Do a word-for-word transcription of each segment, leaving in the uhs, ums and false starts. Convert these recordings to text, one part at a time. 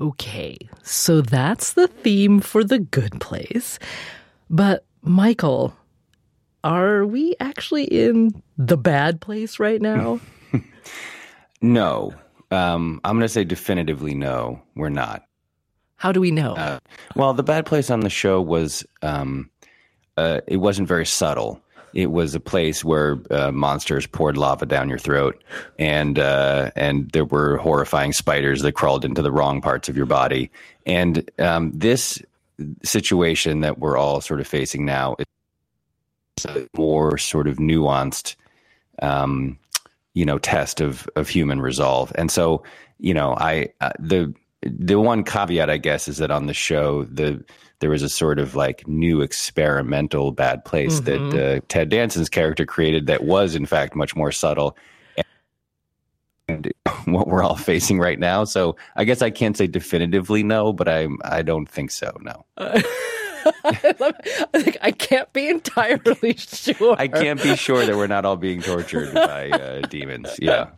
Okay, so that's the theme for The Good Place. But, Michael, are we actually in the bad place right now? No. Um, I'm going to say definitively no, we're not. How do we know? Uh, well, the bad place on the show was, um, uh, it wasn't very subtle. It was a place where uh, monsters poured lava down your throat, and uh, and there were horrifying spiders that crawled into the wrong parts of your body. And um, this situation that we're all sort of facing now is a more sort of nuanced, um, you know, test of of human resolve. And so, you know, I uh, the the one caveat, I guess, is that on the show the there was a sort of like new experimental bad place mm-hmm. that uh, Ted Danson's character created that was, in fact, much more subtle and what we're all facing right now. So I guess I can't say definitively no, but I I don't think so, no. Uh, I, love it. I think I can't be entirely sure. I can't be sure that we're not all being tortured by uh, demons. Yeah.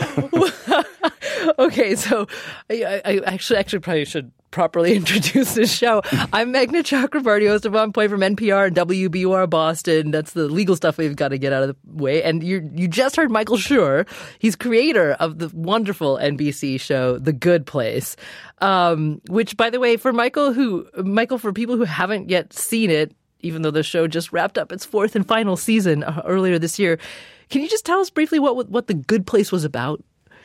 Okay, so I, I actually actually probably should properly introduce this show. I'm Meghna Chakrabarti, host of On Point from N P R and W B U R Boston. That's the legal stuff we've got to get out of the way. And you you just heard Michael Schur. He's creator of the wonderful N B C show The Good Place, um, which, by the way, for Michael, who Michael, for people who haven't yet seen it, even though the show just wrapped up its fourth and final season uh, earlier this year, can you just tell us briefly what what The Good Place was about?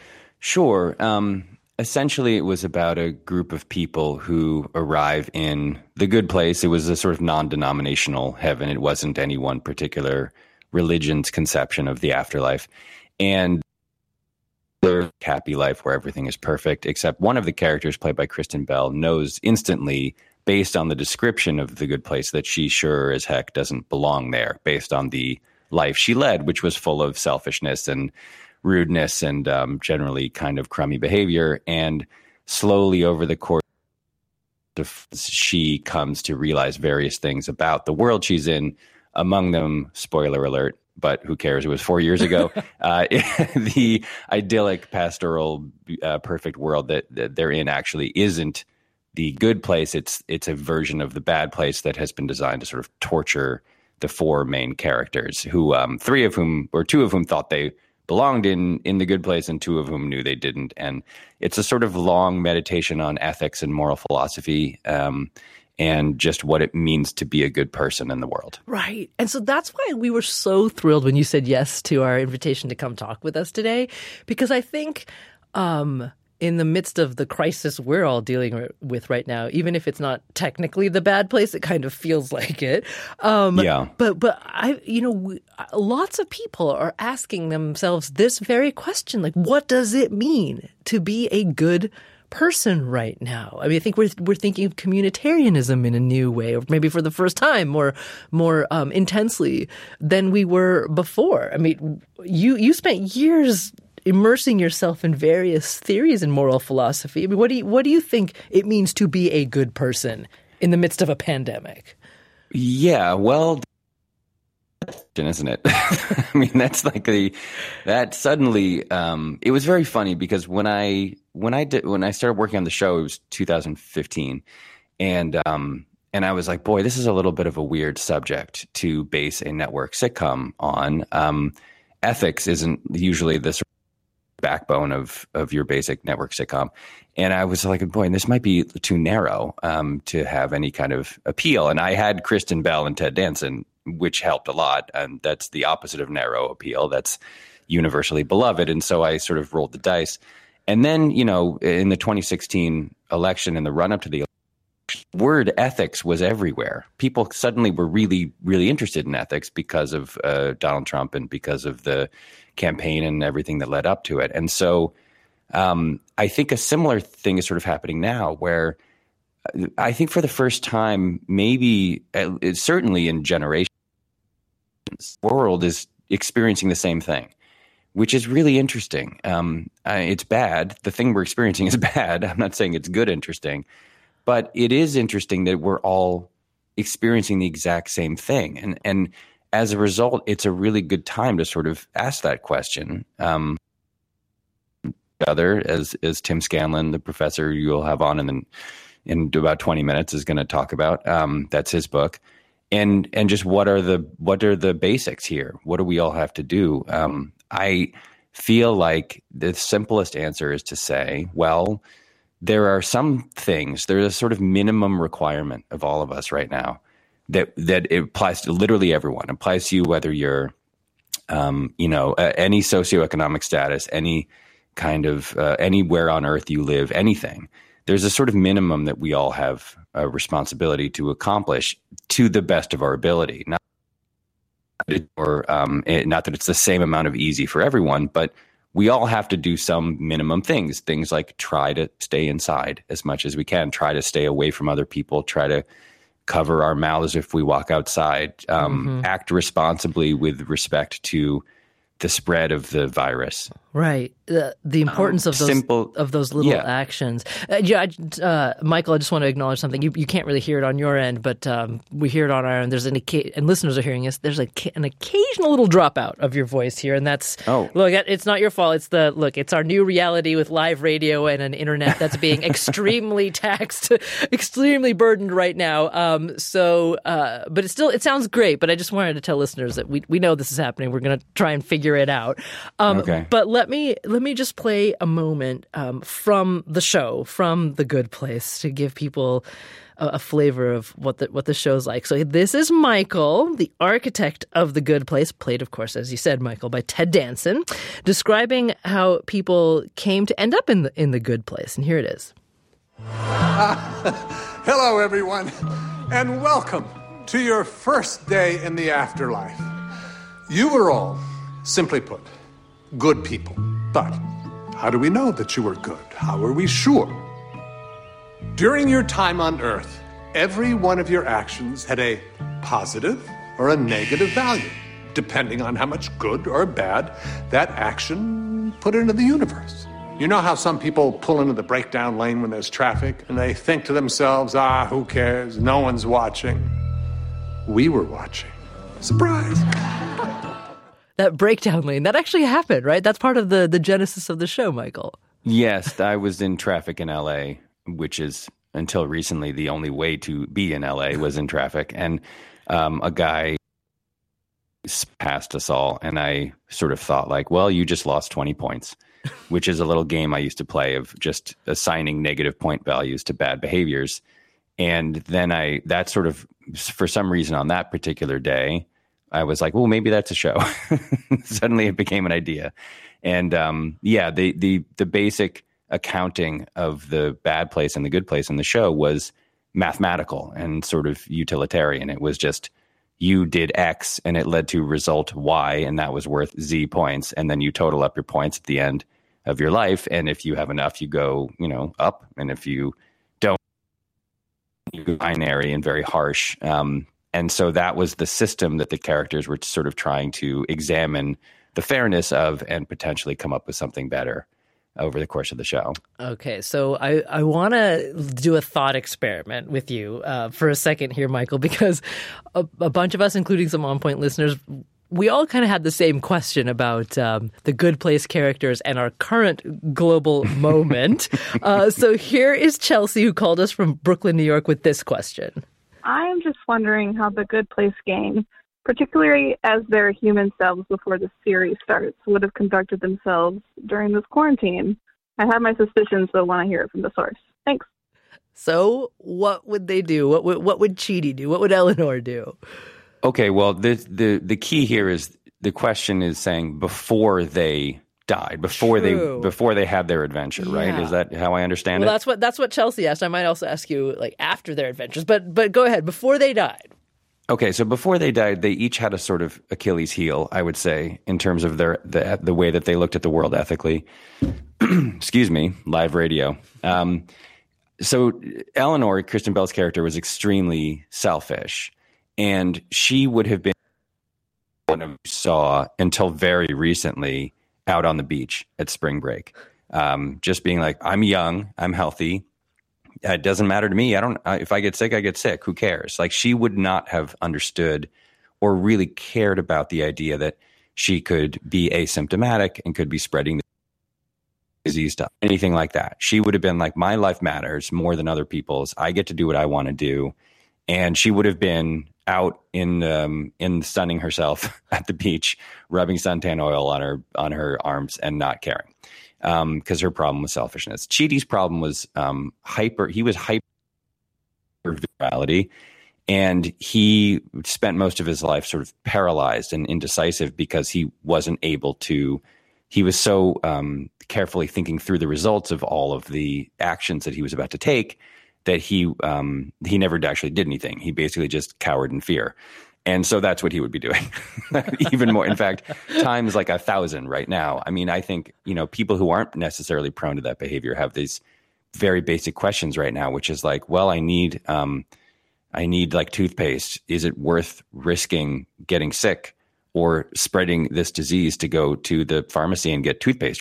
Sure. Um, essentially, it was about a group of people who arrive in the good place. It was a sort of non-denominational heaven. It wasn't any one particular religion's conception of the afterlife. And their happy life where everything is perfect, except one of the characters, played by Kristen Bell, knows instantly, based on the description of the good place, that she sure as heck doesn't belong there, based on the life she led, which was full of selfishness and rudeness and um, generally kind of crummy behavior. And slowly over the course of, she comes to realize various things about the world she's in. Among them, spoiler alert, but who cares? It was four years ago. uh, the idyllic, pastoral, uh, perfect world that, that they're in actually isn't the good place. It's it's a version of the bad place that has been designed to sort of torture the four main characters, who um, three of whom, or two of whom, thought they belonged in in the good place, and two of whom knew they didn't. And it's a sort of long meditation on ethics and moral philosophy, um, and just what it means to be a good person in the world. Right. And so that's why we were so thrilled when you said yes to our invitation to come talk with us today, because I think um, in the midst of the crisis we're all dealing with right now, even if it's not technically the bad place, it kind of feels like it. Um, yeah. But, but I, you know, we, lots of people are asking themselves this very question, like, what does it mean to be a good person right now? I mean, I think we're we're thinking of communitarianism in a new way, or maybe for the first time, more more um, intensely than we were before. I mean, you you spent years immersing yourself in various theories in moral philosophy. I mean, what do you what do you think it means to be a good person in the midst of a pandemic? Yeah, well, isn't it? I mean, that's like the that suddenly um, it was very funny because when I when I did when I started working on the show, it was two thousand fifteen, and um, and I was like, boy, this is a little bit of a weird subject to base a network sitcom on. Um, ethics isn't usually the sort of backbone of of your basic network sitcom. And I was like, boy, this might be too narrow um, to have any kind of appeal. And I had Kristen Bell and Ted Danson, which helped a lot. And that's the opposite of narrow appeal. That's universally beloved. And so I sort of rolled the dice. And then, you know, in the twenty sixteen election, in the run up to the election, word ethics was everywhere. People suddenly were really, really interested in ethics because of uh, Donald Trump and because of the campaign and everything that led up to it. And so um, I think a similar thing is sort of happening now, where I think for the first time, maybe uh, certainly in generations, the world is experiencing the same thing, which is really interesting. Um, uh, it's bad. The thing we're experiencing is bad. I'm not saying it's good interesting, but it is interesting that we're all experiencing the exact same thing. And, and as a result, it's a really good time to sort of ask that question. Um, other, as as Tim Scanlon, the professor you'll have on in the, in about twenty minutes, is going to talk about. Um, that's his book, and and just what are the what are the basics here? What do we all have to do? Um, I feel like the simplest answer is to say, well, there are some things. There's a sort of minimum requirement of all of us right now that that it applies to literally everyone. It applies to you whether you're, um, you know, uh, any socioeconomic status, any kind of uh, anywhere on earth you live, anything. There's a sort of minimum that we all have a responsibility to accomplish to the best of our ability. Not, or um, it, not that it's the same amount of easy for everyone, but we all have to do some minimum things. Things like try to stay inside as much as we can, try to stay away from other people, try to cover our mouths if we walk outside, um, mm-hmm. act responsibly with respect to the spread of the virus. Right. The the importance um, of those simple, of those little yeah. actions. Uh, yeah, uh, Michael, I just want to acknowledge something. You you can't really hear it on your end, but um, we hear it on our end. There's an and listeners are hearing us. There's a, an occasional little dropout of your voice here, and that's oh. look. It's not your fault. It's the look. It's our new reality with live radio and an internet that's being extremely taxed, extremely burdened right now. Um, so, uh, but it still it sounds great. But I just wanted to tell listeners that we we know this is happening. We're going to try and figure it out. Um, okay. But let me let me just play a moment um, from the show, from The Good Place, to give people a, a flavor of what the what the show's like. So this is Michael, the architect of The Good Place, played, of course, as you said, Michael, by Ted Danson, describing how people came to end up in the in the Good Place. And here it is. Uh, hello, everyone, and welcome to your first day in the afterlife. You were all, simply put, good people. But how do we know that you were good? How are we sure? During your time on Earth, every one of your actions had a positive or a negative value, depending on how much good or bad that action put into the universe. You know how some people pull into the breakdown lane when there's traffic, and they think to themselves, ah, who cares? No one's watching. We were watching. Surprise! That breakdown lane, that actually happened, right? That's part of the, the genesis of the show, Michael. Yes, I was in traffic in L A, which is, until recently, the only way to be in L A was in traffic. And um, a guy passed us all, and I sort of thought like, well, you just lost twenty points, which is a little game I used to play of just assigning negative point values to bad behaviors. And then I, that sort of, for some reason on that particular day, I was like, well, maybe that's a show. Suddenly it became an idea. And um, yeah, the, the, the basic accounting of the bad place and the good place in the show was mathematical and sort of utilitarian. It was just, you did X and it led to result Y, and that was worth Z points. And then you total up your points at the end of your life. And if you have enough, you go, you know, up. And if you don't, you go binary and very harsh. Um, And so that was the system that the characters were sort of trying to examine the fairness of and potentially come up with something better over the course of the show. Okay, so I, I want to do a thought experiment with you uh, for a second here, Michael, because a, a bunch of us, including some On Point listeners, we all kind of had the same question about um, the Good Place characters and our current global moment. uh, so here is Chelsea, who called us from Brooklyn, New York, with this question. I am just wondering how the Good Place gang, particularly as their human selves before the series starts, would have conducted themselves during this quarantine. I have my suspicions, but want to hear it from the source. Thanks. So what would they do? What would, what would Chidi do? What would Eleanor do? Okay, well, the, the, the key here is the question is saying before they died, before True. they before they had their adventure, yeah. right? Is that how I understand well, it? That's what that's what Chelsea asked. I might also ask you like after their adventures, but but go ahead. Before they died. Okay, so before they died, they each had a sort of Achilles heel, I would say, in terms of their the the way that they looked at the world ethically. Excuse me, live radio. Um, so Eleanor, Kristen Bell's character, was extremely selfish, and she would have been one of saw until very recently out on the beach at spring break, um, just being like, I'm young, I'm healthy. It doesn't matter to me. I don't, I, if I get sick, I get sick. Who cares? Like, she would not have understood or really cared about the idea that she could be asymptomatic and could be spreading disease stuff, anything like that. She would have been like, my life matters more than other people's. I get to do what I want to do. And she would have been out in um, in sunning herself at the beach, rubbing suntan oil on her on her arms and not caring, because um, her problem was selfishness. Chidi's problem was um, hyper. He was hyper virality, and he spent most of his life sort of paralyzed and indecisive because he wasn't able to. He was so um, carefully thinking through the results of all of the actions that he was about to take that he um, he never actually did anything. He basically just cowered in fear. And so that's what he would be doing. Even more. In fact, times like a thousand right now. I mean, I think, you know, people who aren't necessarily prone to that behavior have these very basic questions right now, which is like, well, I need um, I need like toothpaste. Is it worth risking getting sick or spreading this disease to go to the pharmacy and get toothpaste?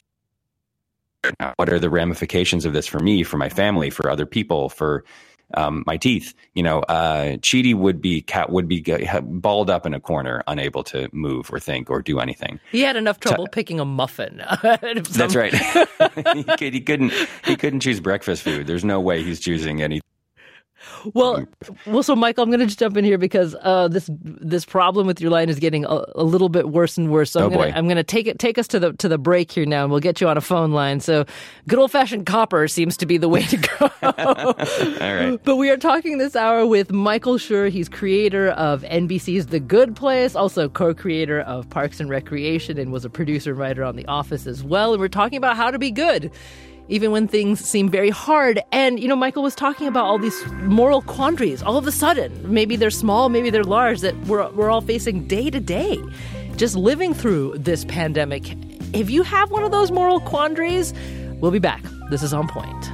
What are the ramifications of this for me, for my family, for other people, for um, my teeth? You know, uh, Chidi would be cat would be balled up in a corner, unable to move or think or do anything. He had enough trouble so, picking a muffin. That's right. he, could, he couldn't. He couldn't choose breakfast food. There's no way he's choosing anything. Well, well. So, Michael, I'm going to just jump in here because uh, this this problem with your line is getting a, a little bit worse and worse. So I'm oh going boy. I'm going to take it take us to the to the break here now, and we'll get you on a phone line. So, good old fashioned copper seems to be the way to go. All right. But we are talking this hour with Michael Schur. He's creator of N B C's The Good Place, also co-creator of Parks and Recreation, and was a producer and writer on The Office as well. And we're talking about how to be good, even when things seem very hard. And, you know, Michael was talking about all these moral quandaries. All of a sudden, maybe they're small, maybe they're large, that we're, we're all facing day to day, just living through this pandemic. If you have one of those moral quandaries, we'll be back. This is On Point.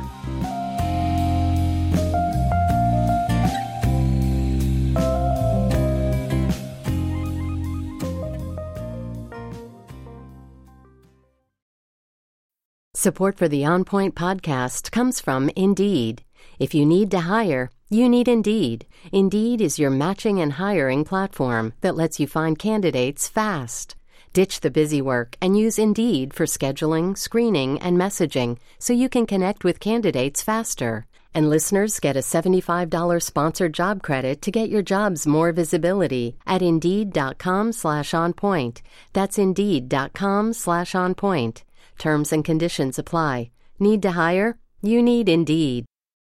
Support for the On Point podcast comes from Indeed. If you need to hire, you need Indeed. Indeed is your matching and hiring platform that lets you find candidates fast. Ditch the busy work and use Indeed for scheduling, screening, and messaging so you can connect with candidates faster. And listeners get a seventy-five dollars sponsored job credit to get your jobs more visibility at Indeed.com slash on point. That's Indeed.com slash on point. Terms and conditions apply. Need to hire? You need Indeed.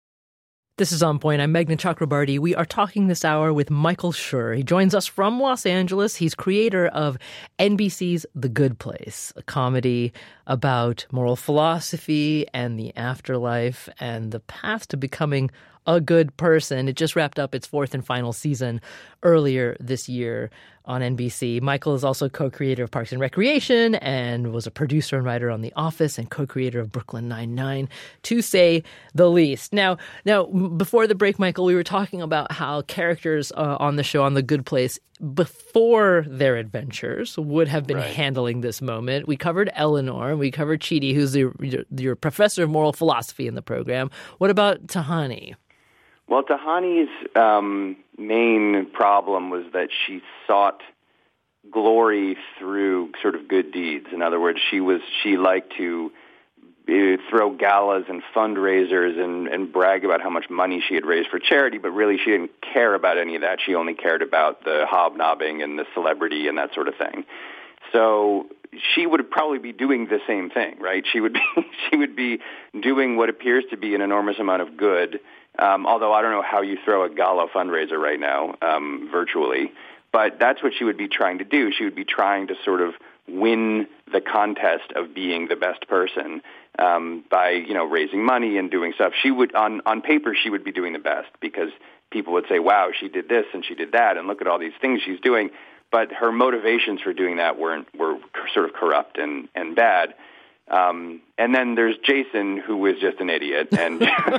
This is On Point. I'm Meghna Chakrabarty. We are talking this hour with Michael Schur. He joins us from Los Angeles. He's creator of N B C's The Good Place, a comedy about moral philosophy and the afterlife and the path to becoming a good person. It just wrapped up its fourth and final season earlier this year on N B C. Michael is also co-creator of Parks and Recreation and was a producer and writer on The Office and co-creator of Brooklyn Nine-Nine, to say the least. Now, now before the break, Michael, we were talking about how characters uh, on the show, on The Good Place, before their adventures would have been right. handling this moment. We covered Eleanor, and we covered Chidi, who's your, your professor of moral philosophy in the program. What about Tahani? Well, Tahani's um, main problem was that she sought glory through sort of good deeds. In other words, she was she liked to uh, throw galas and fundraisers and, and brag about how much money she had raised for charity, but really she didn't care about any of that. She only cared about the hobnobbing and the celebrity and that sort of thing. So she would probably be doing the same thing, right? She would be she would be doing what appears to be an enormous amount of good. Um, although I don't know how you throw a gala fundraiser right now, um, virtually. But that's what she would be trying to do. She would be trying to sort of win the contest of being the best person um, by, you know, raising money and doing stuff. She would, on, on paper, she would be doing the best because people would say, wow, she did this and she did that, and look at all these things she's doing. But her motivations for doing that weren't were sort of corrupt and, and bad. Um, and then there's Jason, who was just an idiot. And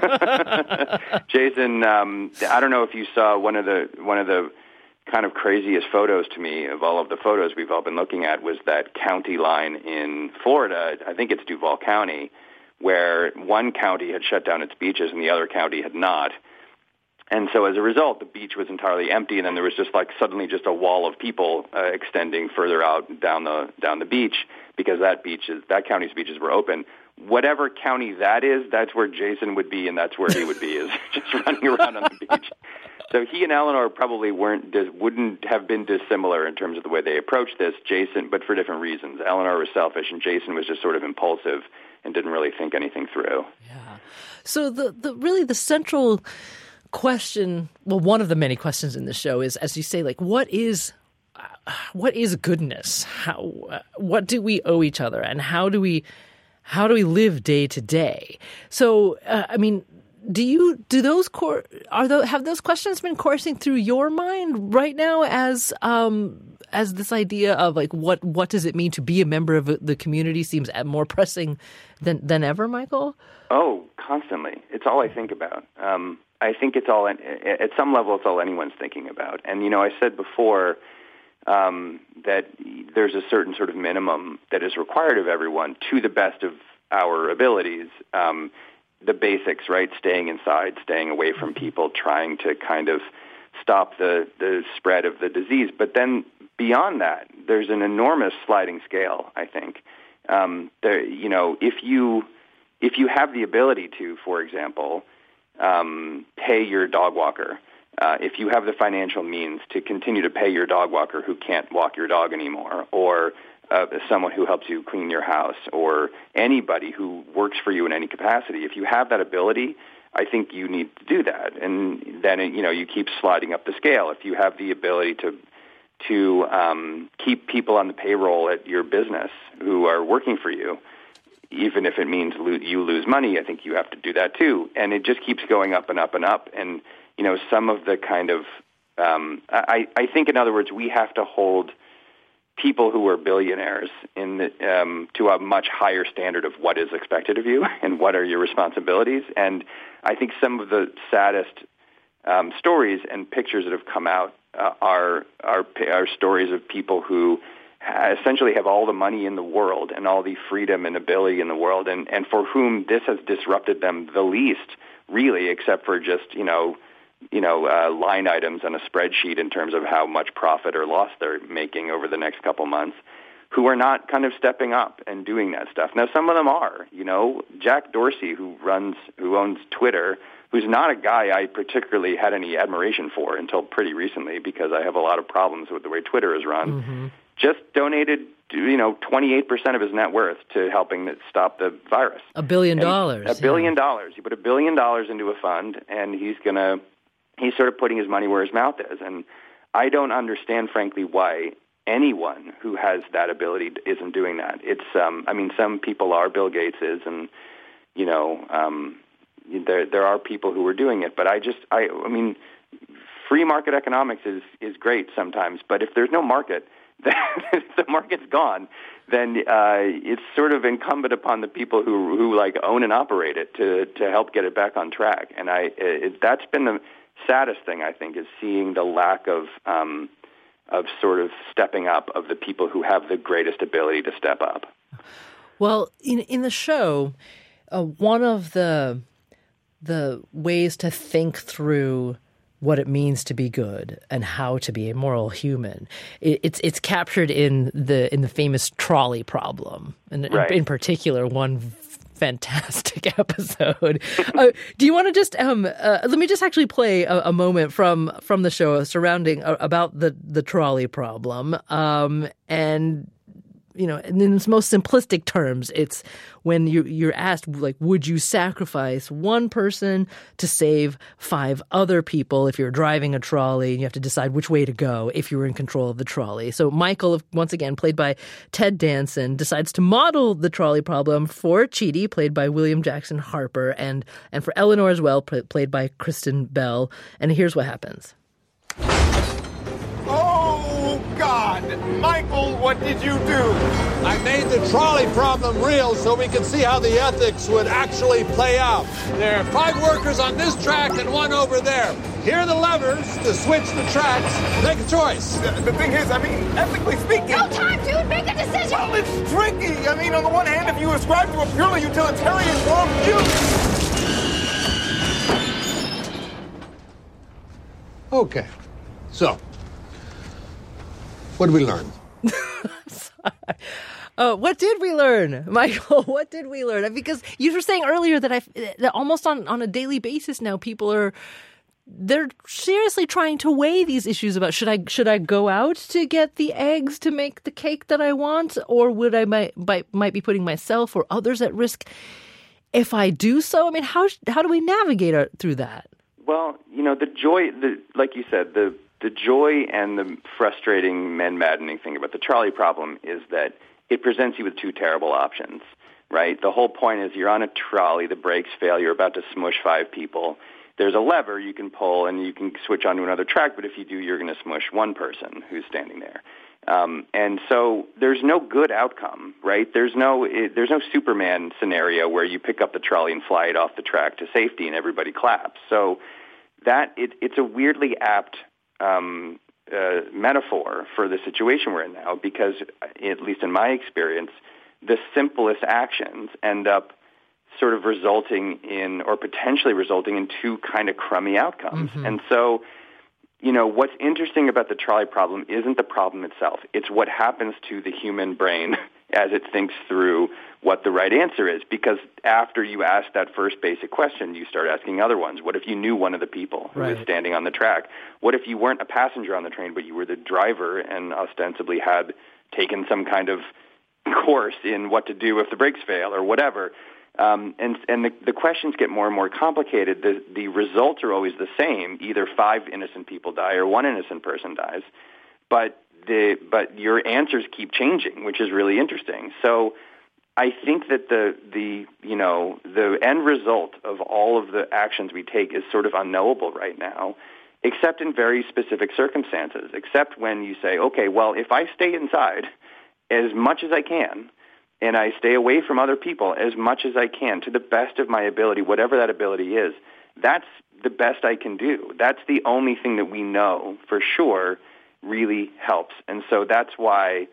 Jason, um, I don't know if you saw one of the one of the kind of craziest photos to me of all of the photos we've all been looking at was that county line in Florida. I think it's Duval County, where one county had shut down its beaches and the other county had not. And so as a result, the beach was entirely empty, and then there was just like suddenly just a wall of people uh, extending further out down the down the beach because that beach is, that county's beaches were open. whatever county that is, that's where Jason would be, and that's where he would be, is just running around on the beach. So he and Eleanor probably weren't wouldn't have been dissimilar in terms of the way they approached this. Jason, but for different reasons. Eleanor was selfish, and Jason was just sort of impulsive and didn't really think anything through. Yeah. So the, the really the central question, well, one of the many questions in the show is, as you say, like, what is uh, what is goodness? How uh, what do we owe each other, and how do we how do we live day to day? So, uh, I mean. Do you do those cor- are those have those questions been coursing through your mind right now as um as this idea of like what what does it mean to be a member of the community seems more pressing than than ever, Michael? Oh, constantly. It's all I think about. Um, I think it's all at some level it's all anyone's thinking about. And you know, I said before um, that there's a certain sort of minimum that is required of everyone to the best of our abilities. Um, the basics, right? Staying inside, staying away from people, trying to kind of stop the, the spread of the disease. But then beyond that, there's an enormous sliding scale, I think. Um, there, you know, if you if you have the ability to, for example, um, pay your dog walker, uh, if you have the financial means to continue to pay your dog walker who can't walk your dog anymore, or Uh, someone who helps you clean your house, or anybody who works for you in any capacity. If you have that ability, I think you need to do that, and then it, you know you keep sliding up the scale. If you have the ability to to um, keep people on the payroll at your business who are working for you, even if it means lo- you lose money, I think you have to do that too. And it just keeps going up and up and up. And you know some of the kind of um, I, I think, in other words, we have to hold people who are billionaires in the, um, to a much higher standard of what is expected of you and what are your responsibilities. And I think some of the saddest um, stories and pictures that have come out uh, are, are are stories of people who ha- essentially have all the money in the world and all the freedom and ability in the world, and, and for whom this has disrupted them the least, really, except for just, you know, you know, uh, line items on a spreadsheet in terms of how much profit or loss they're making over the next couple months, who are not kind of stepping up and doing that stuff. Now, some of them are, you know, Jack Dorsey, who runs, who owns Twitter, who's not a guy I particularly had any admiration for until pretty recently, because I have a lot of problems with the way Twitter is run, mm-hmm. just donated, you know, twenty-eight percent of his net worth to helping stop the virus. A billion and dollars. A billion yeah. dollars. He put a billion dollars into a fund, and he's going to, he's sort of putting his money where his mouth is. And I don't understand, frankly, why anyone who has that ability isn't doing that. It's, um, I mean, some people are, Bill Gates is, and, you know, um, there there are people who are doing it. But I just, I, I mean, free market economics is, is great sometimes, but if there's no market, if the market's gone, then uh, it's sort of incumbent upon the people who, who like own and operate it to, to help get it back on track. And I, it, that's been the saddest thing, I think, is seeing the lack of um, of sort of stepping up of the people who have the greatest ability to step up. Well, in in the show, uh, one of the the ways to think through what it means to be good and how to be a moral human, it, it's it's captured in the in the famous trolley problem, and right. in, in particular one fantastic episode. uh, do you want to just um, uh, let me just actually play a, a moment from from the show surrounding uh, about the the trolley problem, um, and you know, in its most simplistic terms, it's when you, you're asked, like, would you sacrifice one person to save five other people if you're driving a trolley and you have to decide which way to go if you were in control of the trolley? So Michael, once again, played by Ted Danson, decides to model the trolley problem for Chidi, played by William Jackson Harper, and, and for Eleanor as well, played by Kristen Bell. And here's what happens. Oh, God! Michael, what did you do? I made the trolley problem real so we could see how the ethics would actually play out. There are five workers on this track and one over there. Here are the levers to switch the tracks. Make a choice. The, the thing is, I mean, ethically speaking... No time, dude! Make a decision! Well, it's tricky. I mean, on the one hand, if you ascribe to a purely utilitarian worldview... Okay. So... what did we learn? Uh, what did we learn, Michael? What did we learn? Because you were saying earlier that I that almost on, on a daily basis now people are they're seriously trying to weigh these issues about should I should I go out to get the eggs to make the cake that I want, or would I might might, might be putting myself or others at risk if I do so? I mean, how how do we navigate our, through that? Well, you know, the joy, the like you said, the the joy and the frustrating and maddening thing about the trolley problem is that it presents you with two terrible options, right? The whole point is you're on a trolley, the brakes fail, you're about to smush five people. There's a lever you can pull and you can switch onto another track, but if you do, you're going to smush one person who's standing there. Um, and so there's no good outcome, right? There's no it, there's no Superman scenario where you pick up the trolley and fly it off the track to safety and everybody claps. So that it, it's a weirdly apt um, uh, metaphor for the situation we're in now, because at least in my experience, the simplest actions end up sort of resulting in, or potentially resulting in, two kind of crummy outcomes. Mm-hmm. And so, you know, what's interesting about the trolley problem isn't the problem itself. It's what happens to the human brain as it thinks through what the right answer is. Because after you ask that first basic question, you start asking other ones. What if you knew one of the people who right. was standing on the track? What if you weren't a passenger on the train, but you were the driver and ostensibly had taken some kind of course in what to do if the brakes fail or whatever? Um, and and the, the questions get more and more complicated. The, the results are always the same. Either five innocent people die or one innocent person dies. But the but your answers keep changing, which is really interesting. So I think that the the you know the end result of all of the actions we take is sort of unknowable right now, except in very specific circumstances. Except when you say, okay, well, if I stay inside as much as I can, and I stay away from other people as much as I can to the best of my ability, whatever that ability is, that's the best I can do. That's the only thing that we know for sure really helps. And so that's why,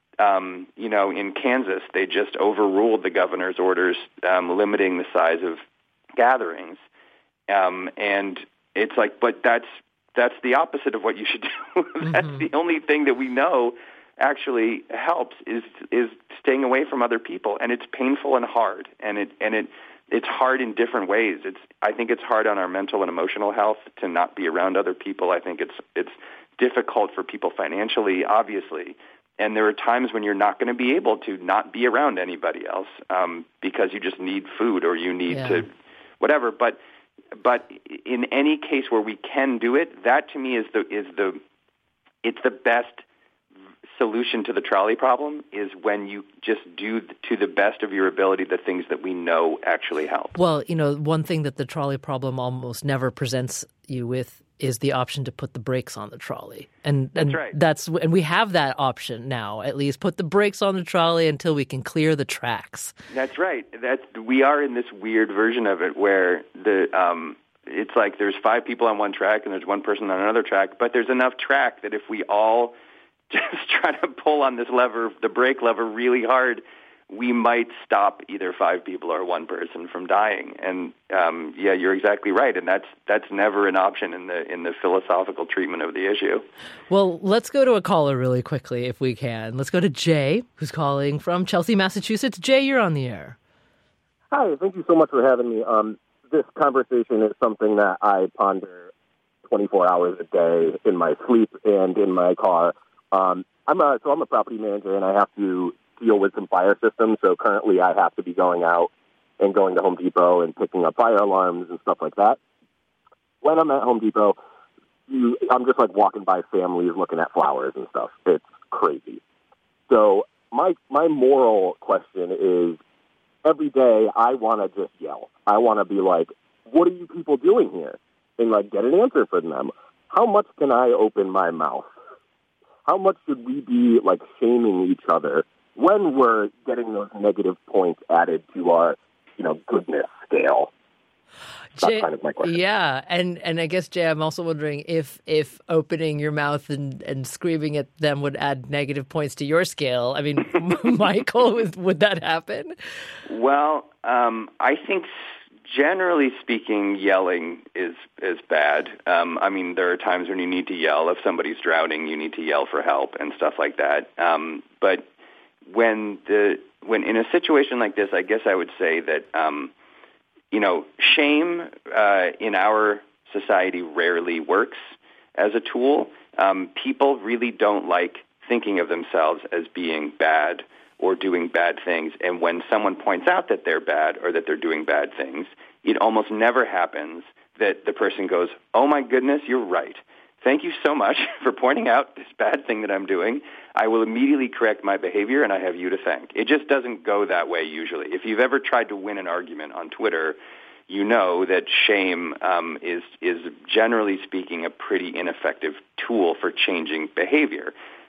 um, you know, in Kansas, they just overruled the governor's orders um, limiting the size of gatherings. Um, and it's like, but that's that's the opposite of what you should do. That's mm-hmm. the only thing that we know actually helps is is staying away from other people, and it's painful and hard, and it and it it's hard in different ways. It's I think it's hard on our mental and emotional health to not be around other people. I think it's it's difficult for people financially, obviously, and there are times when you're not going to be able to not be around anybody else um, because you just need food or you need yeah. to whatever. But but in any case where we can do it, that to me is the is the it's the best solution to the trolley problem is when you just do to the best of your ability the things that we know actually help. Well, you know, one thing that the trolley problem almost never presents you with is the option to put the brakes on the trolley. And, that's and right. That's and we have that option now, at least. Put the brakes on the trolley until we can clear the tracks. That's right. That's we are in this weird version of it where the um, it's like there's five people on one track and there's one person on another track, but there's enough track that if we all just try to pull on this lever, the brake lever, really hard, we might stop either five people or one person from dying. And um, yeah, you're exactly right. And that's that's never an option in the in the philosophical treatment of the issue. Well, let's go to a caller really quickly, if we can. Let's go to Jay, who's calling from Chelsea, Massachusetts. Jay, you're on the air. Hi, thank you so much for having me. Um, this conversation is something that I ponder twenty-four hours a day in my sleep and in my car. Um, I'm a, so I'm a property manager, and I have to deal with some fire systems. So currently I have to be going out and going to Home Depot and picking up fire alarms and stuff like that. When I'm at Home Depot, you, I'm just like walking by families looking at flowers and stuff. It's crazy. So my my moral question is, every day I want to just yell. I want to be like, what are you people doing here? And like get an answer from them. How much can I open my mouth? How much should we be, like, shaming each other when we're getting those negative points added to our, you know, goodness scale? That's Jay, kind of my question. Yeah, and, and I guess, Jay, I'm also wondering if if opening your mouth and, and screaming at them would add negative points to your scale. I mean, Michael, would, would that happen? Well, um, I think generally speaking, yelling is is bad. Um, I mean, there are times when you need to yell. If somebody's drowning, you need to yell for help and stuff like that. Um, but when the when in a situation like this, I guess I would say that um, you know, shame uh, in our society rarely works as a tool. Um, people really don't like thinking of themselves as being bad or doing bad things. And when someone points out that they're bad or that they're doing bad things, it almost never happens that the person goes, oh, my goodness, you're right. Thank you so much for pointing out this bad thing that I'm doing. I will immediately correct my behavior, and I have you to thank. It just doesn't go that way usually. If you've ever tried to win an argument on Twitter, you know that shame um, is, is, generally speaking, a pretty ineffective tool for changing behavior.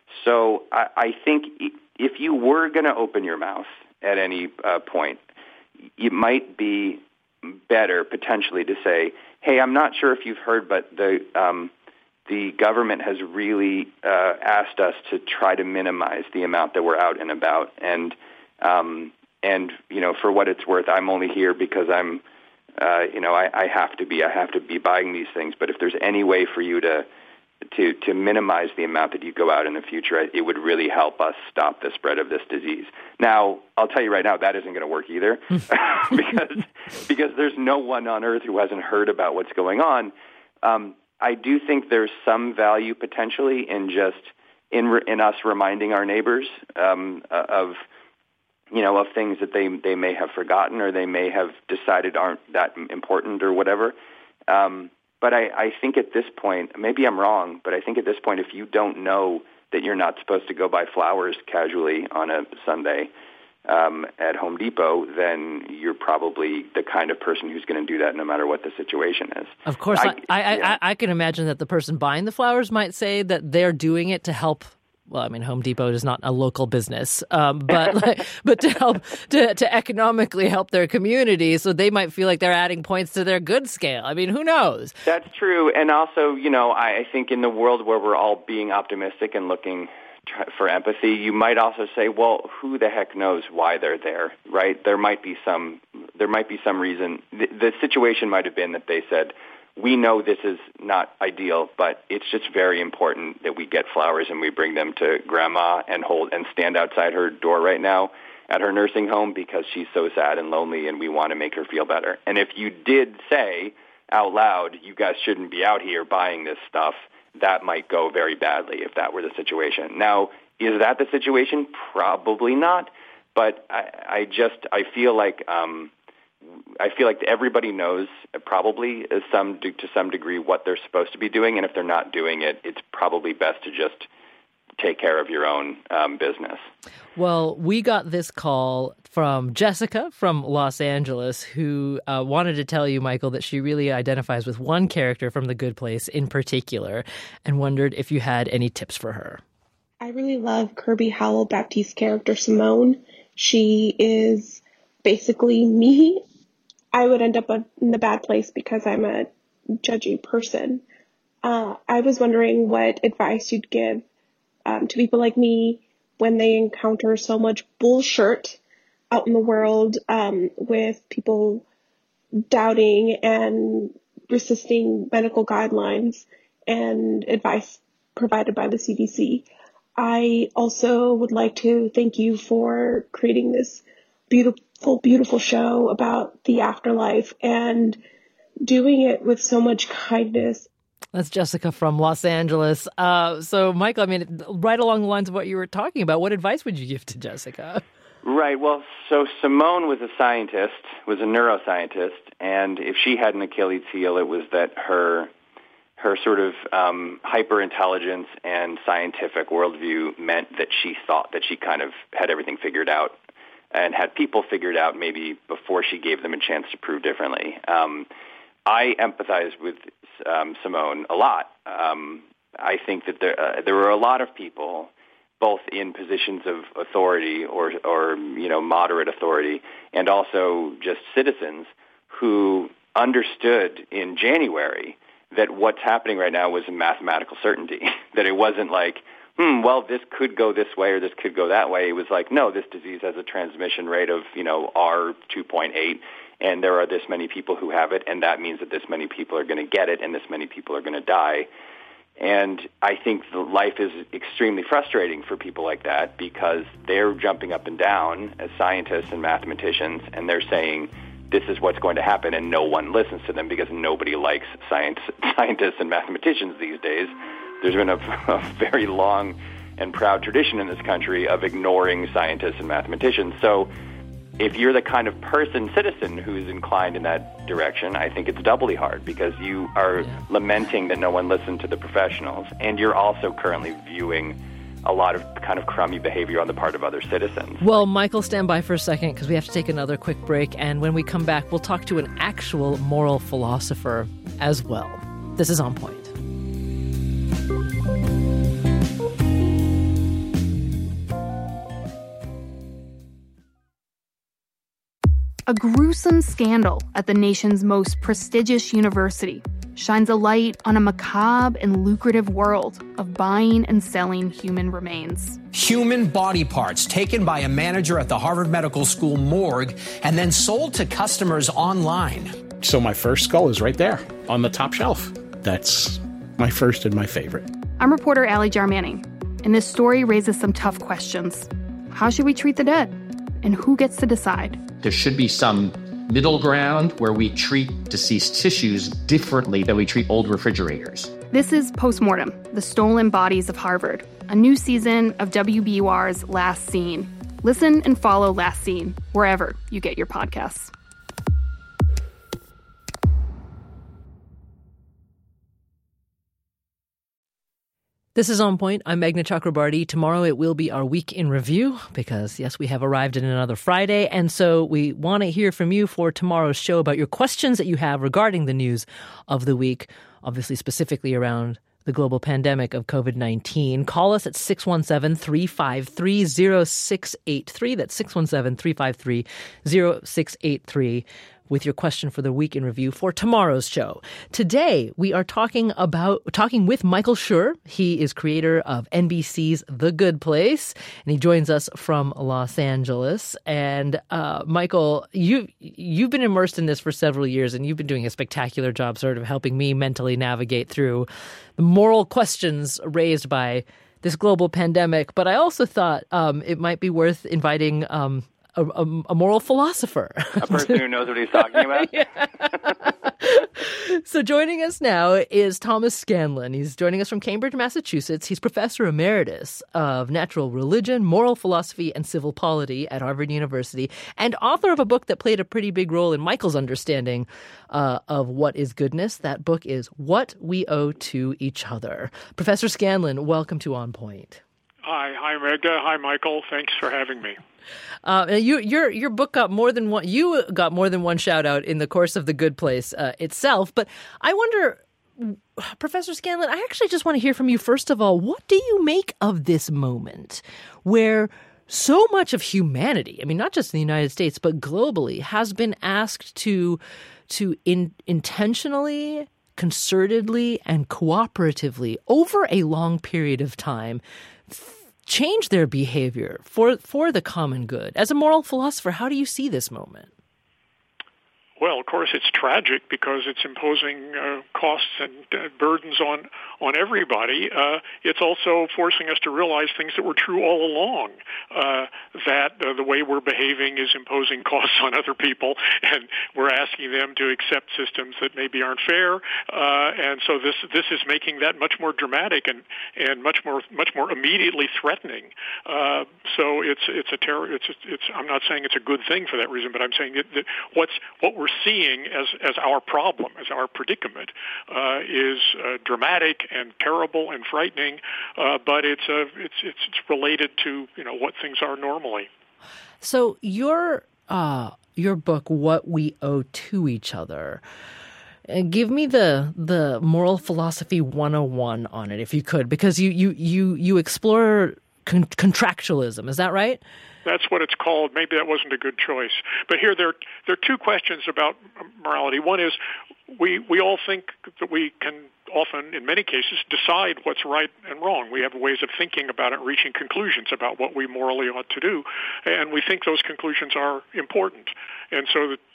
So I, I think if you were going to open your mouth at any uh, point, it might be better potentially to say, hey, I'm not sure if you've heard, but the um, the government has really uh, asked us to try to minimize the amount that we're out and about. And, um, and you know, for what it's worth, I'm only here because I'm, uh, you know, I, I have to be. I have to be buying these things. But if there's any way for you to to to minimize the amount that you go out in the future, it would really help us stop the spread of this disease. Now, I'll tell you right now, that isn't going to work either because because there's no one on earth who hasn't heard about what's going on. Um, I do think there's some value potentially in just in re, in us reminding our neighbors um, of you know of things that they they may have forgotten or they may have decided aren't that important or whatever. Um, But I, I think at this point, maybe I'm wrong, but I think at this point, if you don't know that you're not supposed to go buy flowers casually on a Sunday um, at Home Depot, then you're probably the kind of person who's going to do that no matter what the situation is. Of course, I, I, I, yeah. I, I can imagine that the person buying the flowers might say that they're doing it to help. Well, I mean, Home Depot is not a local business, um, but like, but to help to, to economically help their community, so they might feel like they're adding points to their good scale. I mean, who knows? That's true, and also, you know, I, I think in the world where we're all being optimistic and looking for empathy, you might also say, well, who the heck knows why they're there, right? There might be some there might be some reason. The, the situation might have been that they said, we know this is not ideal, but it's just very important that we get flowers and we bring them to Grandma and hold and stand outside her door right now at her nursing home because she's so sad and lonely and we want to make her feel better. And if you did say out loud, you guys shouldn't be out here buying this stuff, that might go very badly if that were the situation. Now, is that the situation? Probably not. But I, I just, I feel like... Um, I feel like everybody knows probably some to some degree what they're supposed to be doing, and if they're not doing it, it's probably best to just take care of your own um, business. Well, we got this call from Jessica from Los Angeles who uh, wanted to tell you, Michael, that she really identifies with one character from The Good Place in particular and wondered if you had any tips for her. I really love Kirby Howell-Baptiste's character, Simone. She is basically me. I would end up in the bad place because I'm a judgy person. Uh, I was wondering what advice you'd give um, to people like me when they encounter so much bullshit out in the world um, with people doubting and resisting medical guidelines and advice provided by the C D C. I also would like to thank you for creating this beautiful, beautiful show about the afterlife and doing it with so much kindness. That's Jessica from Los Angeles. Uh, so, Michael, I mean, right along the lines of what you were talking about, what advice would you give to Jessica? Right. Well, so Simone was a scientist, was a neuroscientist, and if she had an Achilles heel, it was that her her sort of um, hyper-intelligence and scientific worldview meant that she thought that she kind of had everything figured out and had people figured out maybe before she gave them a chance to prove differently. Um, I empathize with um, Simone a lot. Um, I think that there uh, there were a lot of people, both in positions of authority or or you know moderate authority, and also just citizens who understood in January that what's happening right now was a mathematical certainty. That it wasn't like, hmm, well, this could go this way or this could go that way. It was like, no, this disease has a transmission rate of, you know, R two point eight, and there are this many people who have it, and that means that this many people are going to get it, and this many people are going to die. And I think the life is extremely frustrating for people like that because they're jumping up and down as scientists and mathematicians, and they're saying, this is what's going to happen, and no one listens to them because nobody likes science, scientists and mathematicians these days. There's been a, a very long and proud tradition in this country of ignoring scientists and mathematicians. So if you're the kind of person, citizen, who's inclined in that direction, I think it's doubly hard because you are yeah. lamenting that no one listened to the professionals, and you're also currently viewing a lot of kind of crummy behavior on the part of other citizens. Well, Michael, stand by for a second because we have to take another quick break. And when we come back, we'll talk to an actual moral philosopher as well. This is On Point. A gruesome scandal at the nation's most prestigious university shines a light on a macabre and lucrative world of buying and selling human remains. Human body parts taken by a manager at the Harvard Medical School morgue and then sold to customers online. So my first skull is right there on the top shelf. That's my first and my favorite. I'm reporter Allie Jarmanning, and this story raises some tough questions. How should we treat the dead? And who gets to decide? There should be some middle ground where we treat deceased tissues differently than we treat old refrigerators. This is Postmortem, The Stolen Bodies of Harvard, a new season of W B U R's Last Scene. Listen and follow Last Scene wherever you get your podcasts. This is On Point. I'm Meghna Chakrabarty. Tomorrow it will be our week in review because, yes, we have arrived at another Friday. And so we want to hear from you for tomorrow's show about your questions that you have regarding the news of the week, obviously specifically around the global pandemic of covid nineteen. Call us at six one seven, three five three, zero six eight three. That's six one seven, three five three, zero six eight three. With your question for the week in review for tomorrow's show. Today, we are talking about talking with Michael Schur. He is creator of N B C's The Good Place, and he joins us from Los Angeles. And uh, Michael, you you've been immersed in this for several years, and you've been doing a spectacular job, sort of helping me mentally navigate through the moral questions raised by this global pandemic. But I also thought um, it might be worth inviting. Um, A, a, a moral philosopher. A person who knows what he's talking about. So joining us now is Thomas Scanlon. He's joining us from Cambridge, Massachusetts. He's professor emeritus of natural religion, moral philosophy, and civil polity at Harvard University, and author of a book that played a pretty big role in Michael's understanding uh, of what is goodness. That book is What We Owe to Each Other. Professor Scanlon, welcome to On Point. Hi, hi, Meghna. Hi, Michael. Thanks for having me. Uh, you, your your book got more than one. You got more than one shout out in the course of The Good Place uh, itself. But I wonder, Professor Scanlon, I actually just want to hear from you. First of all, what do you make of this moment where so much of humanity, I mean, not just in the United States, but globally, has been asked to to in, intentionally, concertedly, and cooperatively over a long period of time change their behavior for for the common good? As a moral philosopher, how do you see this moment? Well, of course, it's tragic because it's imposing uh, costs and uh, burdens on on everybody. Uh, it's also forcing us to realize things that were true all along, uh, that uh, the way we're behaving is imposing costs on other people, and we're asking them to accept systems that maybe aren't fair. Uh, and so this this is making that much more dramatic and, and much more much more immediately threatening. Uh, so it's it's a terror. It's it's. I'm not saying it's a good thing for that reason, but I'm saying that, that what's what we're seeing as as our problem, as our predicament, uh, is uh, dramatic and terrible and frightening. Uh, but it's a it's it's it's related to you know what things are normally. So your uh, your book, What We Owe to Each Other. Uh, give me the the moral philosophy one oh one on it, if you could, because you you you you explore con- contractualism. Is that right? That's what it's called. Maybe that wasn't a good choice. But here there, there are two questions about morality. One is we, we all think that we can often, in many cases, decide what's right and wrong. We have ways of thinking about it, reaching conclusions about what we morally ought to do. And we think those conclusions are important. And so the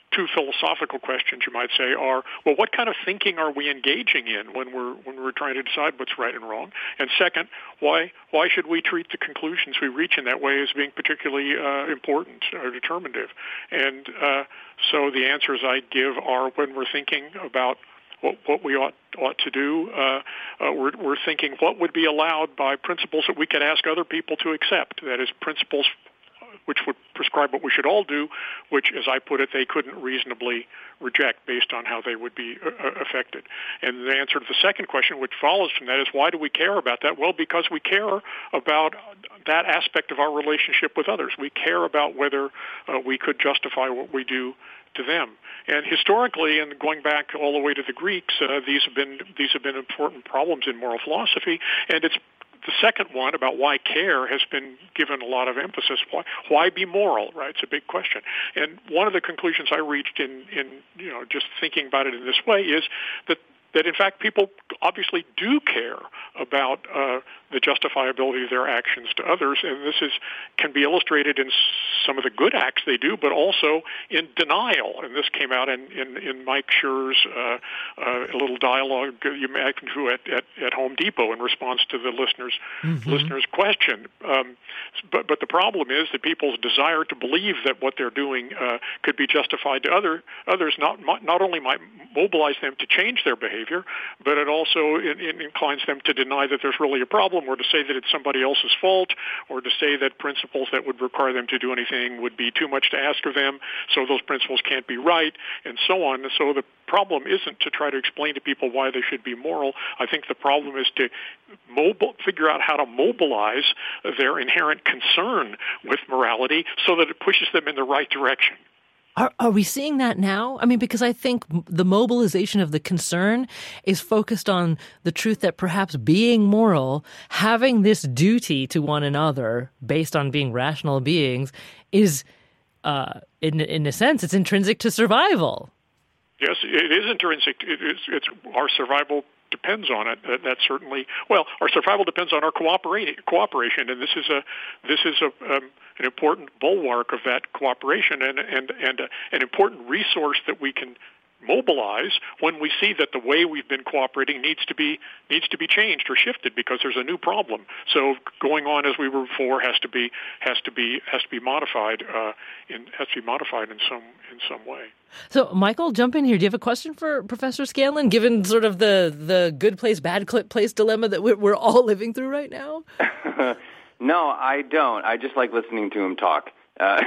two philosophical questions, you might say, are, well, what kind of thinking are we engaging in when we're when we're trying to decide what's right and wrong? And second, why why should we treat the conclusions we reach in that way as being particularly uh, important or determinative? And uh, so the answers I give are, when we're thinking about what, what we ought ought to do, uh, uh, we're, we're thinking what would be allowed by principles that we could ask other people to accept. That is, principles which would prescribe what we should all do, which, as I put it, they couldn't reasonably reject based on how they would be uh, affected. And the answer to the second question, which follows from that, is why do we care about that? Well, because we care about that aspect of our relationship with others. We care about whether uh, we could justify what we do to them. And historically, and going back all the way to the Greeks, uh, these have been these have been important problems in moral philosophy, and it's the second one about why care has been given a lot of emphasis. Why, why be moral, right? It's a big question. And one of the conclusions I reached in, in, you know, just thinking about it in this way is that, that in fact, people obviously do care about uh, the justifiability of their actions to others, and this is can be illustrated in some of the good acts they do, but also in denial. And this came out in, in, in Mike Schur's uh, uh, little dialogue you met at, at, at Home Depot in response to the listener's mm-hmm. listener's question. Um, but but the problem is that people's desire to believe that what they're doing uh, could be justified to other others not not only might mobilize them to change their behavior, but it also in, in inclines them to deny that there's really a problem, or to say that it's somebody else's fault, or to say that principles that would require them to do anything would be too much to ask of them, so those principles can't be right, and so on. So the problem isn't to try to explain to people why they should be moral. I think the problem is to mobile, figure out how to mobilize their inherent concern with morality so that it pushes them in the right direction. Are, are we seeing that now? I mean, because I think the mobilization of the concern is focused on the truth that perhaps being moral, having this duty to one another based on being rational beings, is, uh, in in a sense, it's intrinsic to survival. Yes, it is intrinsic. It is, it's our survival depends on it. That, that's certainly well. Our survival depends on our cooperating cooperation, and this is a this is a um, an important bulwark of that cooperation, and and and uh, an important resource that we can mobilize when we see that the way we've been cooperating needs to be needs to be changed or shifted because there's a new problem. So going on as we were before has to be has to be has to be modified uh, in has to be modified in some in some way. So, Michael, jump in here. Do you have a question for Professor Scanlon, given sort of the the good place, bad place dilemma that we're, we're all living through right now? No, I don't. I just like listening to him talk. Uh,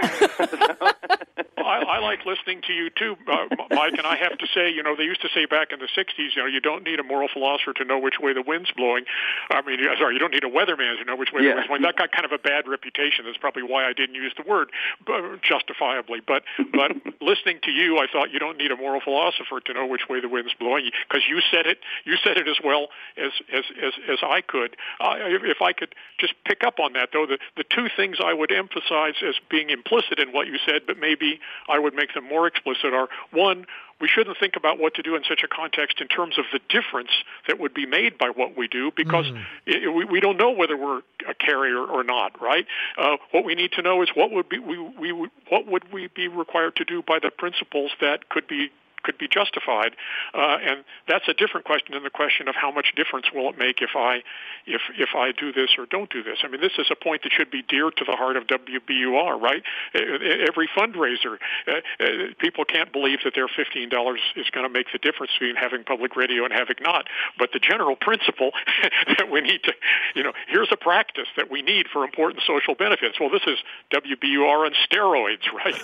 I, I like listening to you too, uh, Mike, and I have to say, you know, they used to say back in the sixties, you know, you don't need a moral philosopher to know which way the wind's blowing. I mean, sorry, you don't need a weatherman to know which way yeah. the wind's blowing. That got kind of a bad reputation. That's probably why I didn't use the word but, justifiably. But but listening to you, I thought you don't need a moral philosopher to know which way the wind's blowing, because you said it. You said it as well as as as, as I could. Uh, if, if I could just pick up on that, though, the the two things I would emphasize as being implicit in what you said, but maybe I would make them more explicit, are, one, we shouldn't think about what to do in such a context in terms of the difference that would be made by what we do, because mm. it, we, we don't know whether we're a carrier or not, right? Uh, what we need to know is what would be we, we what would we be required to do by the principles that could be could be justified, uh, and that's a different question than the question of how much difference will it make if I, if if I do this or don't do this. I mean, this is a point that should be dear to the heart of W B U R, right? Every fundraiser, uh, uh, people can't believe that their fifteen dollars is going to make the difference between having public radio and having not. But the general principle that we need to, you know, here's a practice that we need for important social benefits. Well, this is W B U R on steroids, right?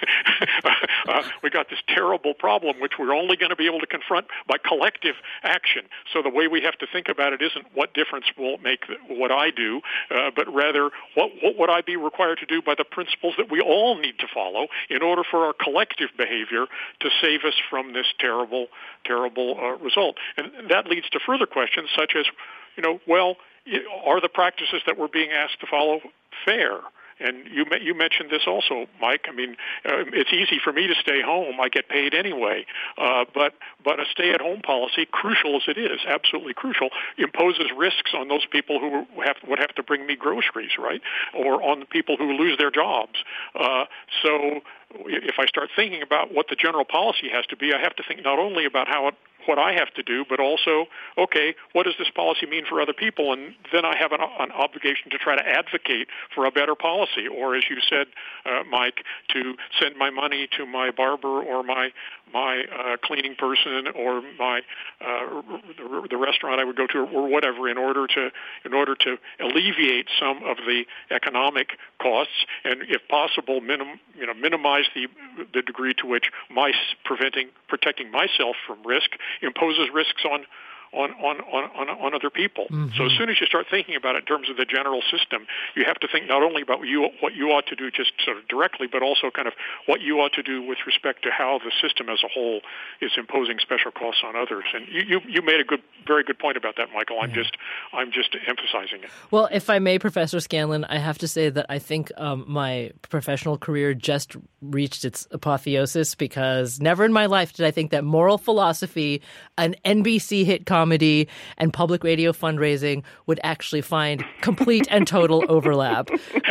uh, we got this terrible problem which we're only going to be able to confront by collective action. So the way we have to think about it isn't what difference will it make what I do, uh, but rather what, what would I be required to do by the principles that we all need to follow in order for our collective behavior to save us from this terrible, terrible uh, result. And that leads to further questions such as, you know, well, are the practices that we're being asked to follow fair? And you you mentioned this also, Mike. I mean, uh, it's easy for me to stay home. I get paid anyway. Uh, but but a stay-at-home policy, crucial as it is, absolutely crucial, imposes risks on those people who have would have to bring me groceries, right? Or on the people who lose their jobs. Uh, so if I start thinking about what the general policy has to be, I have to think not only about how it, what I have to do, but also, okay, what does this policy mean for other people? And then I have an, an obligation to try to advocate for a better policy, or as you said, uh, Mike, to send my money to my barber or my my uh, cleaning person or my uh, the, the restaurant I would go to or whatever in order to in order to alleviate some of the economic costs and, if possible, minim, you know, minimize the the degree to which my preventing protecting myself from risk imposes risks on on on on, on other people. Mm-hmm. So as soon as you start thinking about it in terms of the general system, you have to think not only about what you, what you ought to do just sort of directly, but also kind of what you ought to do with respect to how the system as a whole is imposing special costs on others. And you, you, you made a good, very good point about that, Michael. I'm yeah. just I'm just emphasizing it. Well, if I may, Professor Scanlon, I have to say that I think um, my professional career just reached its apotheosis, because never in my life did I think that moral philosophy, an N B C hit comedy, and public radio fundraising would actually find complete and total overlap.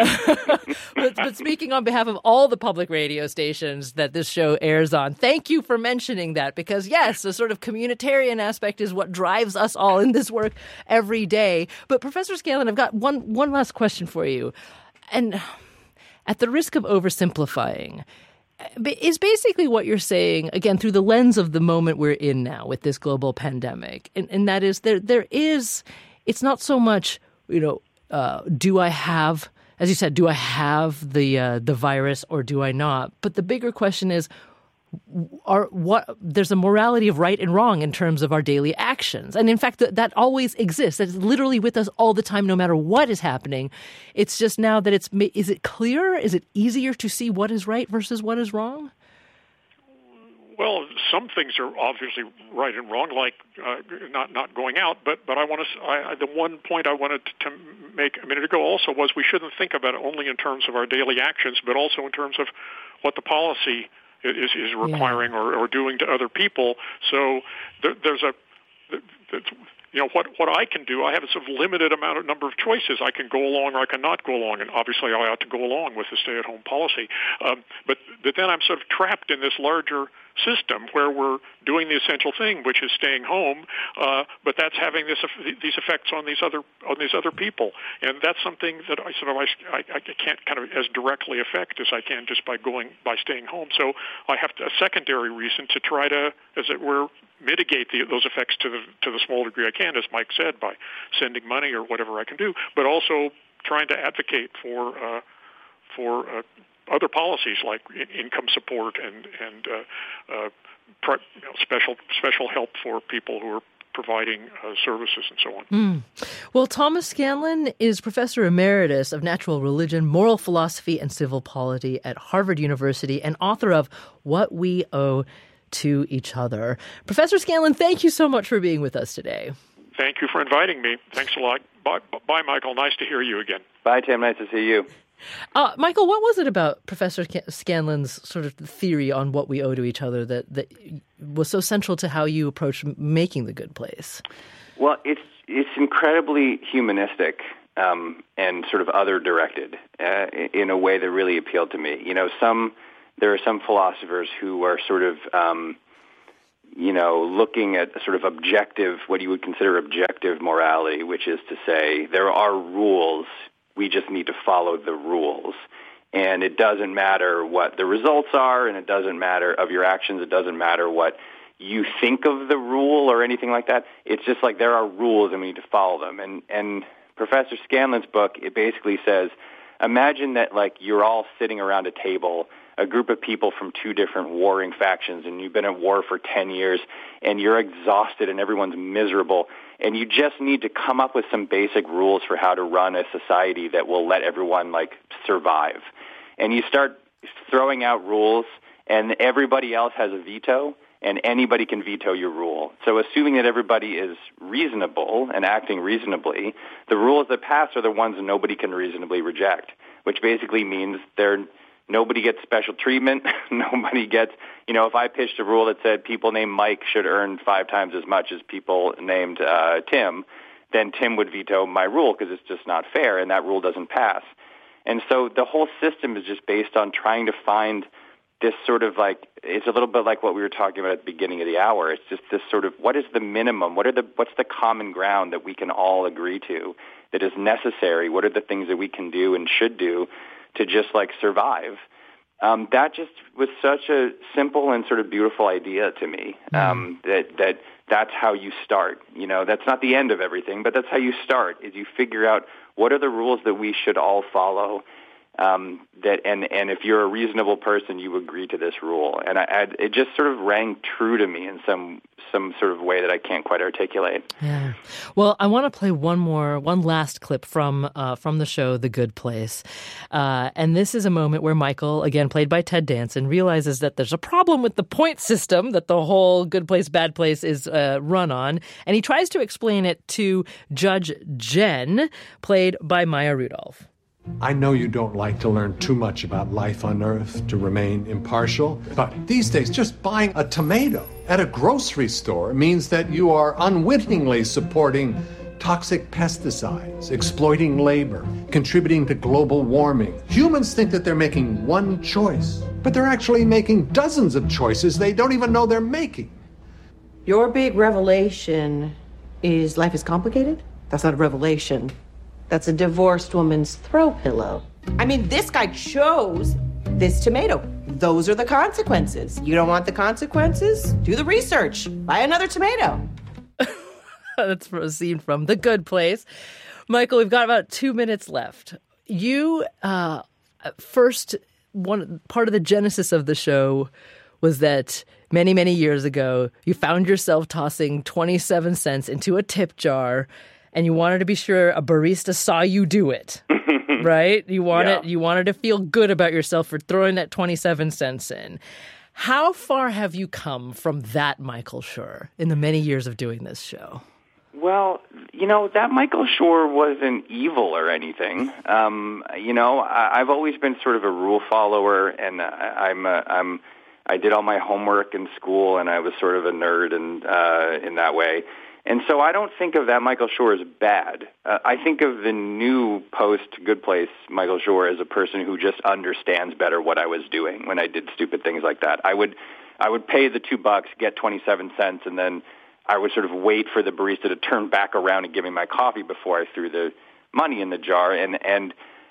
but, but speaking on behalf of all the public radio stations that this show airs on, thank you for mentioning that, because yes, the sort of communitarian aspect is what drives us all in this work every day. But Professor Scanlon, I've got one one last question for you. And at the risk of oversimplifying, is basically what you're saying, again, through the lens of the moment we're in now with this global pandemic, and, and that is there there is, it's not so much, you know, uh, do I have, as you said, do I have the uh, the virus or do I not? But the bigger question is, are what there's a morality of right and wrong in terms of our daily actions. And in fact, th- that always exists. It's literally with us all the time, no matter what is happening. It's just now that it's, is it clearer? Is it easier to see what is right versus what is wrong? Well, some things are obviously right and wrong, like uh, not not going out. But but I want to I, the one point I wanted to make a minute ago also was we shouldn't think about it only in terms of our daily actions, but also in terms of what the policy is is requiring yeah. or, or doing to other people. So there, there's a, you know, what what I can do, I have a sort of limited amount of number of choices. I can go along or I cannot go along, and obviously I ought to go along with the stay-at-home policy. Um, but, but then I'm sort of trapped in this larger system where we're doing the essential thing, which is staying home, uh, but that's having this these effects on these other on these other people, and that's something that I sort of I, I can't kind of as directly affect as I can just by going by staying home. So I have to, a secondary reason to try to, as it were, mitigate the, those effects to the to the small degree I can, as Mike said, by sending money or whatever I can do, but also trying to advocate for uh, for. Uh, other policies like income support and and uh, uh, pre- you know, special special help for people who are providing uh, services and so on. Mm. Well, Thomas Scanlon is Professor Emeritus of Natural Religion, Moral Philosophy, and Civil Polity at Harvard University and author of What We Owe to Each Other. Professor Scanlon, thank you so much for being with us today. Thank you for inviting me. Thanks a lot. Bye, bye Michael. Nice to hear you again. Bye, Tim. Nice to see you. Uh, Michael, what was it about Professor Scanlon's sort of theory on what we owe to each other that, that was so central to how you approach making The Good Place? Well, it's it's incredibly humanistic um, and sort of other-directed uh, in a way that really appealed to me. You know, some there are some philosophers who are sort of, um, you know, looking at sort of objective, what you would consider objective morality, which is to say there are rules. We just need to follow the rules. And it doesn't matter what the results are, and it doesn't matter of your actions. It doesn't matter what you think of the rule or anything like that. It's just like there are rules, and we need to follow them. And, and Professor Scanlon's book, it basically says, imagine that like you're all sitting around a table, a group of people from two different warring factions, and you've been at war for ten years, and you're exhausted, and everyone's miserable. And you just need to come up with some basic rules for how to run a society that will let everyone, like, survive. And you start throwing out rules, and everybody else has a veto, and anybody can veto your rule. So assuming that everybody is reasonable and acting reasonably, the rules that pass are the ones that nobody can reasonably reject, which basically means they're nobody gets special treatment. Nobody gets, you know, if I pitched a rule that said people named Mike should earn five times as much as people named uh, Tim, then Tim would veto my rule because it's just not fair, and that rule doesn't pass. And so the whole system is just based on trying to find this sort of like, it's a little bit like what we were talking about at the beginning of the hour. It's just this sort of, what is the minimum? What are the, what's the common ground that we can all agree to that is necessary? What are the things that we can do and should do to just like survive? Um, that just was such a simple and sort of beautiful idea to me. Um, that, that that's how you start. You know, that's not the end of everything, but that's how you start, is you figure out what are the rules that we should all follow. Um, that and, and if you're a reasonable person, you agree to this rule. And I, I, it just sort of rang true to me in some some sort of way that I can't quite articulate. Yeah. Well, I want to play one more, one last clip from uh, from the show The Good Place. Uh, and this is a moment where Michael, again played by Ted Danson, realizes that there's a problem with the point system that the whole Good Place, Bad Place is uh, run on. And he tries to explain it to Judge Jen, played by Maya Rudolph. I know you don't like to learn too much about life on Earth to remain impartial, but these days just buying a tomato at a grocery store means that you are unwittingly supporting toxic pesticides, exploiting labor, contributing to global warming. Humans think that they're making one choice, but they're actually making dozens of choices they don't even know they're making. Your big revelation is life is complicated? That's not a revelation. That's a divorced woman's throw pillow. I mean, this guy chose this tomato. Those are the consequences. You don't want the consequences? Do the research. Buy another tomato. That's a scene from The Good Place. Michael, we've got about two minutes left. You, uh, first, one part of the genesis of the show was that many, many years ago, you found yourself tossing twenty-seven cents into a tip jar, and you wanted to be sure a barista saw you do it, right? You wanted yeah. you wanted to feel good about yourself for throwing that twenty-seven cents in. How far have you come from that, Michael Schur, in the many years of doing this show? Well, you know, that Michael Schur wasn't evil or anything. Um, you know, I, I've always been sort of a rule follower, and I, I'm a, I'm I did all my homework in school, and I was sort of a nerd and uh, in that way. And so I don't think of that Michael Schur as bad. Uh, I think of the new post-Good Place Michael Schur as a person who just understands better what I was doing when I did stupid things like that. I would I would pay the two bucks, get twenty-seven cents, and then I would sort of wait for the barista to turn back around and give me my coffee before I threw the money in the jar. And, and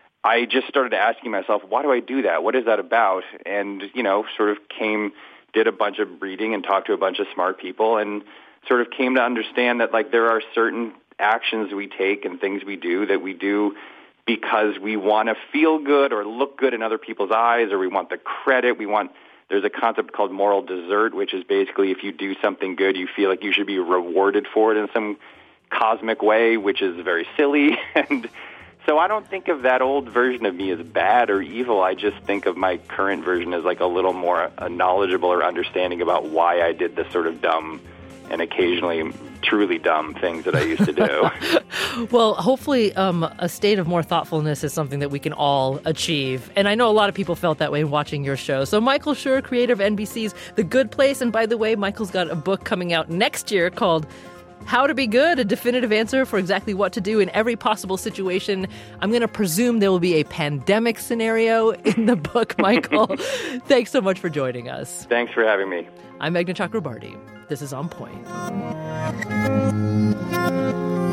I just started asking myself, why do I do that? What is that about? And, you know, sort of came, did a bunch of reading and talked to a bunch of smart people, and sort of came to understand that, like, there are certain actions we take and things we do that we do because we want to feel good or look good in other people's eyes, or we want the credit. We want, there's a concept called moral desert, which is basically if you do something good, you feel like you should be rewarded for it in some cosmic way, which is very silly. And so I don't think of that old version of me as bad or evil. I just think of my current version as like a little more uh, knowledgeable or understanding about why I did this sort of dumb and occasionally truly dumb things that I used to do. Well, hopefully um, a state of more thoughtfulness is something that we can all achieve. And I know a lot of people felt that way watching your show. So Michael Schur, creator of N B C's The Good Place. And by the way, Michael's got a book coming out next year called How to Be Good, a definitive answer for exactly what to do in every possible situation. I'm going to presume there will be a pandemic scenario in the book, Michael. Thanks so much for joining us. Thanks for having me. I'm Meghna Chakrabarti. This is On Point.